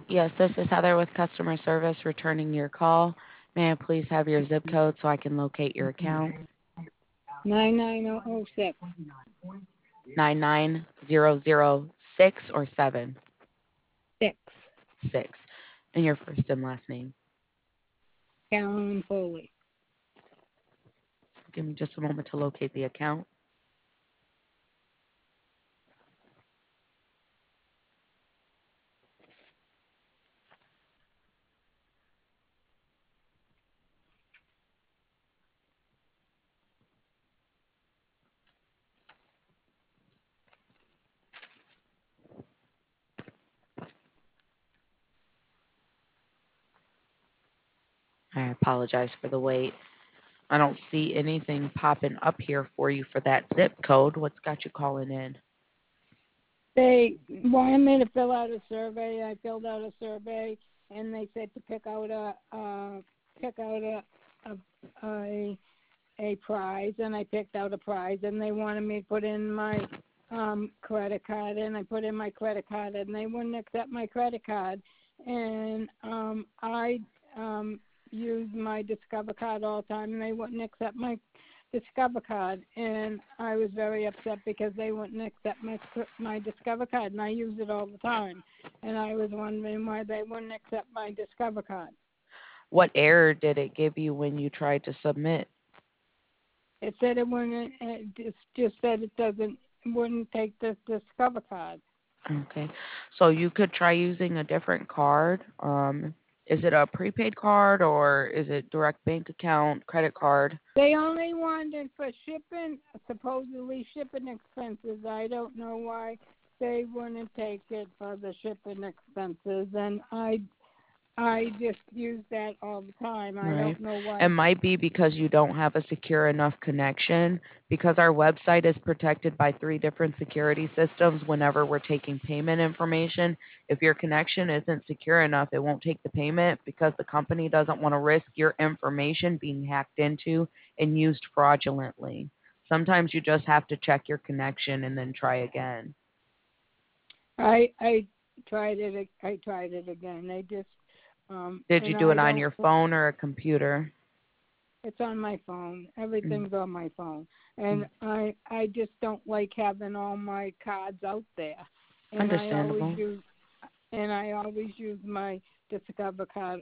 Yes, this is Heather with customer service returning your call. May I please have your zip code so I can locate your account? 99006. 99006 or 7? 6. 6. And your first and last name. Carolyn Foley. Give me just a moment to locate the account. I apologize for the wait. I don't see anything popping up here for you for that zip code. What's got you calling in? They wanted me to fill out a survey. I filled out a survey, and they said to pick out a prize, and I picked out a prize, and they wanted me to put in my credit card, and I put in my credit card, and they wouldn't accept my credit card, and I use my Discover card all the time, and they wouldn't accept my Discover card, and I was very upset because they wouldn't accept my Discover card, and I use it all the time, and I was wondering why they wouldn't accept my Discover card. What error did it give you when you tried to submit? It said it wouldn't. It just said wouldn't take the Discover card. Okay. So you could try using a different card. Is it a prepaid card or is it direct bank account, credit card? They only wanted for shipping, supposedly shipping expenses. I don't know why they wouldn't take it for the shipping expenses, and I just use that all the time. I Right. don't know It why. might be because you don't have a secure enough connection because our website is protected by 3 different security systems whenever we're taking payment information. If your connection isn't secure enough, it won't take the payment because the company doesn't want to risk your information being hacked into and used fraudulently. Sometimes you just have to check your connection and then try again. I tried it. I tried it again. They just Did you and do I it on don't. your phone or a computer? It's on my phone. Mm, Everything's on my phone, mm. and I just don't like having all my cards out there. And Understandable. I always use my Discover card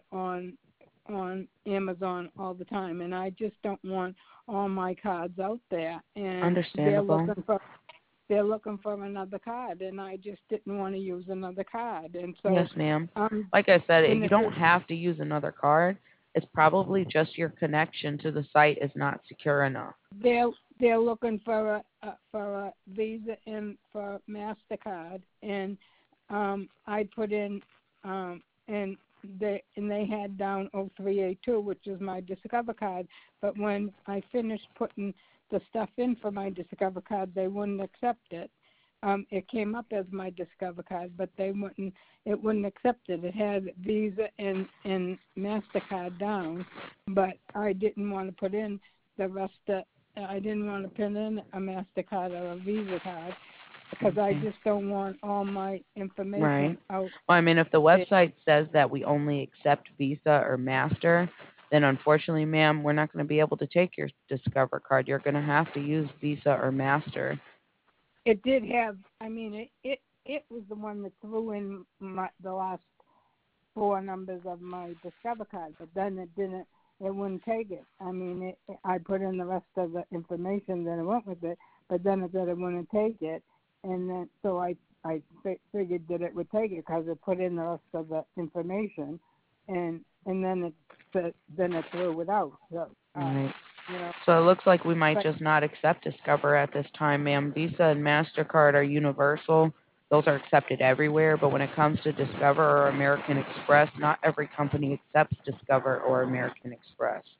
on Amazon all the time, and I just don't want all my cards out there. And Understandable. they're looking for another card, and I just didn't want to use another card, and so Yes, ma'am. um, Like I said, and you it's don't have to use another card. It's probably just your connection to the site is not secure enough. they're they're looking for a Visa and for Mastercard, and I put in and they had down 0382, which is my Discover card. But when I finished putting the stuff in for my Discover card, they wouldn't accept it. It came up as my Discover card, but it wouldn't accept it. It had Visa and Mastercard down, but I didn't want to put in the rest of. I didn't want to put in a Mastercard or a Visa card because I Okay. just don't want all my Right. information out Well, I mean, if the there. website says that we only accept Visa or Master, then unfortunately, ma'am, we're not going to be able to take your Discover card. You're going to have to use Visa or Master. It did have. I mean, it was the one that threw in the last four numbers of my Discover card, but then it didn't. It wouldn't take it. I mean, I put in the rest of the information, then it went with it, but then it said it wouldn't take it, and then so I figured that it would take it because it put in the rest of the information, and then it threw it out. So Right. you know, So it looks like we might but just not accept Discover at this time, ma'am. Visa and MasterCard are universal. Those are accepted everywhere, but when it comes to Discover or American Express, not every company accepts Discover or American Express.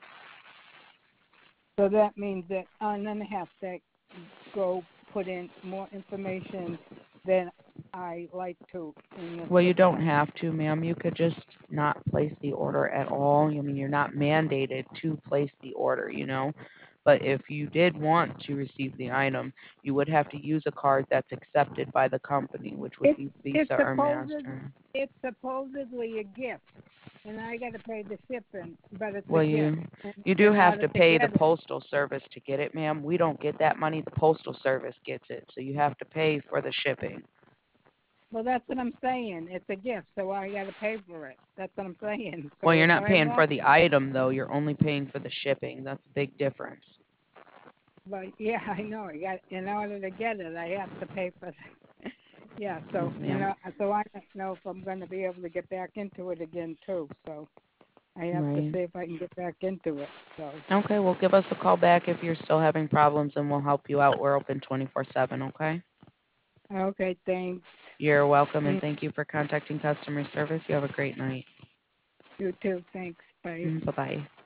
so that means that I'm gonna have to go put in more information than I like to in this Well, you don't system. have to, ma'am. You could just not place the order at all. I mean, you're not mandated to place the order, you know. But if you did want to receive the item, you would have to use a card that's accepted by the company, which would be It's Visa or Master. supposedly a gift, and I got to pay the shipping, but it's a Well, gift. And you do in have order to to pay the get it, postal service to get it, ma'am. We don't get that money. The postal service gets it. So you have to pay for the shipping. well, that's what I'm saying. It's a gift, so I got to pay for it. That's what I'm saying. Well, So you're if not I paying for want, the item though. You're only paying for the shipping. That's a big difference. but yeah, I know. I got in order to get it, I have to pay for. Yeah, so Yes, ma'am. so I don't know if I'm going to be able to get back into it again too. So I have to Right. see if I can get back into it. So Okay, well, give us a call back if you're still having problems and we'll help you out. We're open 24/7, okay? okay, thanks. You're welcome and Mm, thank you for contacting customer service. You have a great night. you too. Thanks. Bye. Bye-bye.